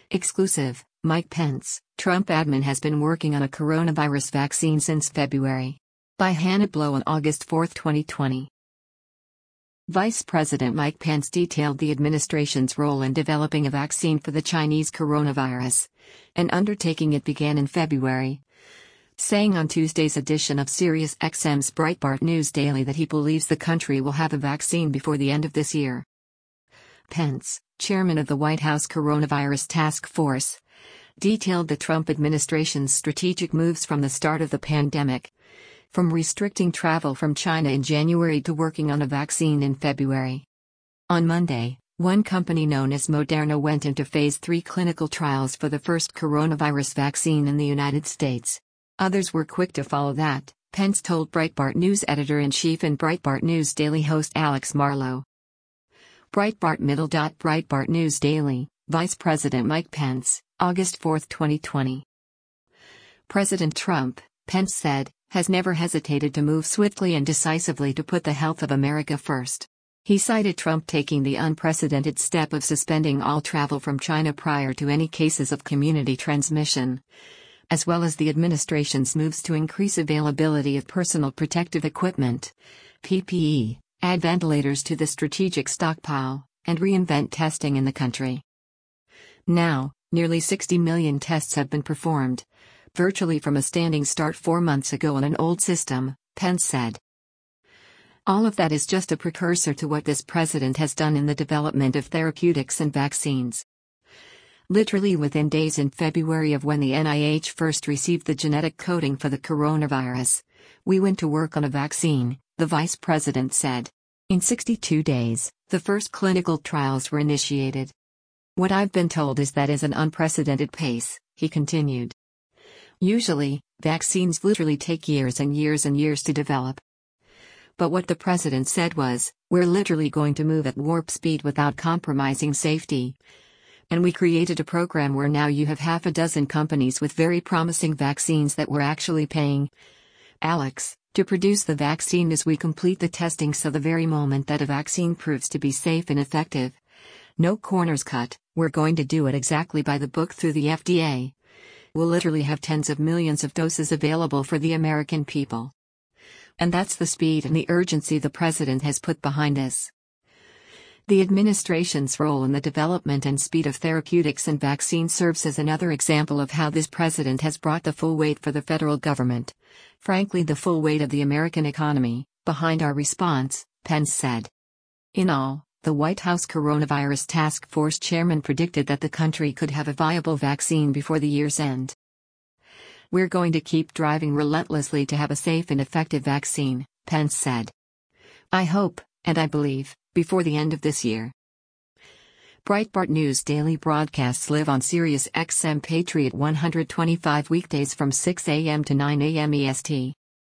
Exclusive, Mike Pence, Trump admin has been working on a coronavirus vaccine since February. By Hannah Blow on August 4, 2020. Vice President Mike Pence detailed the administration's role in developing a vaccine for the Chinese coronavirus. An undertaking it began in February, saying on Tuesday's edition of SiriusXM's Breitbart News Daily that he believes the country will have a vaccine before the end of this year. Pence, chairman of the White House Coronavirus Task Force, detailed the Trump administration's strategic moves from the start of the pandemic, from restricting travel from China in January to working on a vaccine in February. On Monday, one company known as Moderna went into Phase 3 clinical trials for the first coronavirus vaccine in the United States. Others were quick to follow that, Pence told Breitbart News editor-in-chief and Breitbart News Daily host Alex Marlow. Breitbart News Daily, Vice President Mike Pence, August 4, 2020. President Trump, Pence said, has never hesitated to move swiftly and decisively to put the health of America first. He cited Trump taking the unprecedented step of suspending all travel from China prior to any cases of community transmission, as well as the administration's moves to increase availability of personal protective equipment, PPE, add ventilators to the strategic stockpile, and reinvent testing in the country. Now, nearly 60 million tests have been performed, virtually from a standing start 4 months ago on an old system, Pence said. All of that is just a precursor to what this president has done in the development of therapeutics and vaccines. Literally within days in February of when the NIH first received the genetic coding for the coronavirus, we went to work on a vaccine, the vice president said. In 62 days, the first clinical trials were initiated. What I've been told is that is an unprecedented pace, he continued. Usually, vaccines literally take years and years and years to develop. But what the president said was, we're literally going to move at warp speed without compromising safety. And we created a program where now you have half a dozen companies with very promising vaccines that we're actually paying Alex to produce the vaccine as we complete the testing, so the very moment that a vaccine proves to be safe and effective, no corners cut, we're going to do it exactly by the book through the FDA. We'll literally have tens of millions of doses available for the American people. And that's the speed and the urgency the president has put behind this. The administration's role in the development and speed of therapeutics and vaccines serves as another example of how this president has brought the full weight for the federal government, frankly the full weight of the American economy, behind our response, Pence said. In all, the White House Coronavirus Task Force chairman predicted that the country could have a viable vaccine before the year's end. We're going to keep driving relentlessly to have a safe and effective vaccine, Pence said. I hope, and I believe, before the end of this year. Breitbart News Daily broadcasts live on SiriusXM Patriot 125 weekdays from 6 a.m. to 9 a.m. EST.